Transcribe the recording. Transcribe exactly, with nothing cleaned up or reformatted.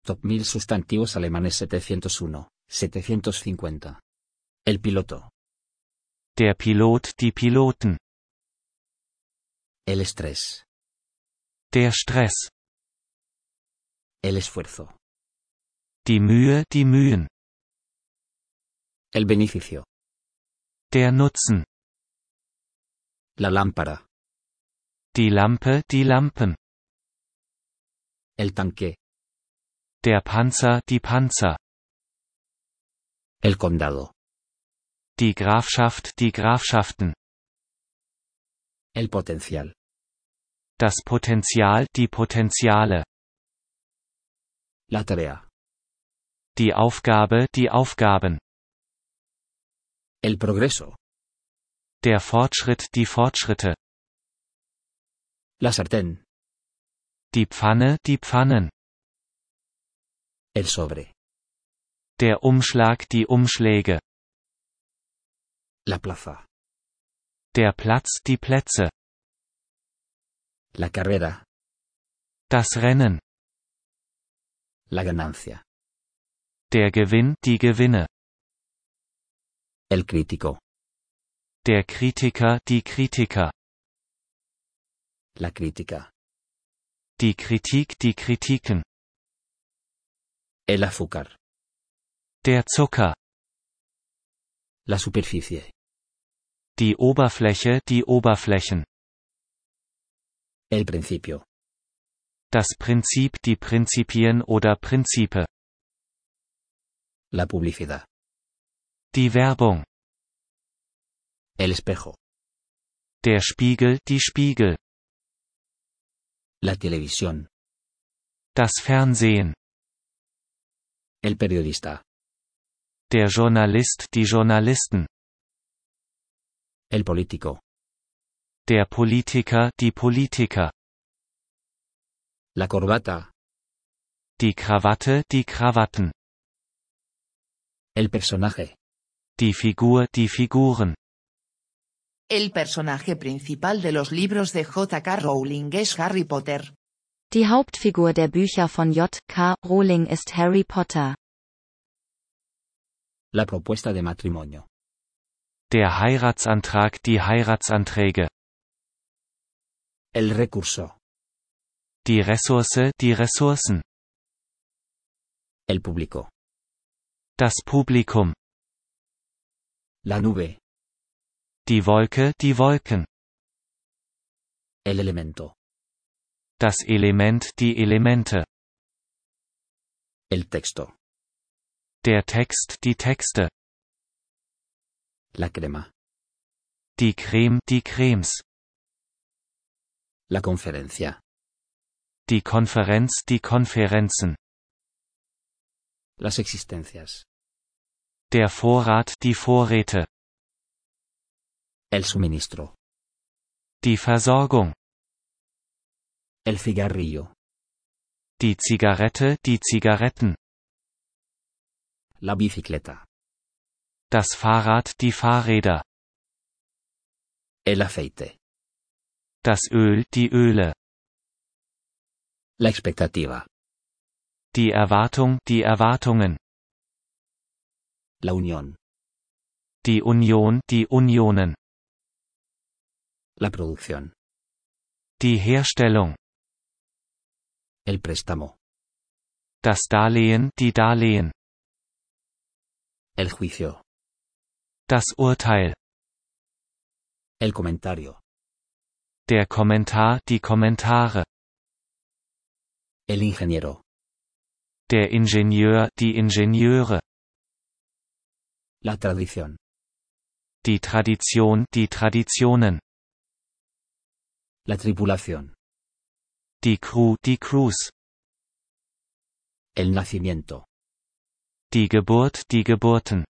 Top mil sustantivos alemanes setecientos uno, setecientos cincuenta. El piloto. Der Pilot, die Piloten. El estrés. Der Stress. El esfuerzo. Die Mühe, die Mühen. El beneficio. Der Nutzen. La lámpara. Die Lampe, die Lampen. El tanque. Der Panzer, die Panzer. El condado. Die Grafschaft, die Grafschaften. El potencial. Das Potenzial, die Potenziale. La tarea. Die Aufgabe, die Aufgaben. El progreso. Der Fortschritt, die Fortschritte. La sartén. Die Pfanne, die Pfannen. El sobre. Der Umschlag, die Umschläge. La plaza. Der Platz, die Plätze. La carrera. Das Rennen. La ganancia. Der Gewinn, die Gewinne. El crítico. Der Kritiker, die Kritiker. La crítica. Die Kritik, die Kritiken. El azúcar. Der Zucker. La superficie. Die Oberfläche, die Oberflächen. El principio. Das Prinzip, die Prinzipien oder Prinzipe. La publicidad. Die Werbung. El espejo. Der Spiegel, die Spiegel. La televisión. Das Fernsehen. El periodista. Der Journalist, die Journalisten. El político. Der Politiker, die Politiker. La corbata. Die Krawatte, die Krawatten. El personaje. Die Figur, die Figuren. El personaje principal de los libros de J K Rowling es Harry Potter. Die Hauptfigur der Bücher von J K Rowling ist Harry Potter. La propuesta de matrimonio. Der Heiratsantrag, die Heiratsanträge. El recurso. Die Ressource, die Ressourcen. El público. Das Publikum. La nube. Die Wolke, die Wolken. El elemento. Das Element, die Elemente. El texto. Der Text, die Texte. La crema. Die Creme, die Cremes. La conferencia. Die Konferenz, die Konferenzen. Las existencias. Der Vorrat, die Vorräte. El suministro. Die Versorgung. El cigarrillo. Die Zigarette, die Zigaretten. La bicicleta. Das Fahrrad, die Fahrräder. El aceite. Das Öl, die Öle. La expectativa. Die Erwartung, die Erwartungen. La unión. Die Union, die Unionen. La producción. Die Herstellung. El préstamo. Das Darlehen, die Darlehen. El juicio. Das Urteil. El comentario. Der Kommentar, die Kommentare. El ingeniero. Der Ingenieur, die Ingenieure. La tradición. Die Tradition, die Traditionen. La tripulación. Die Crew, die Crews. El nacimiento. Die Geburt, die Geburten.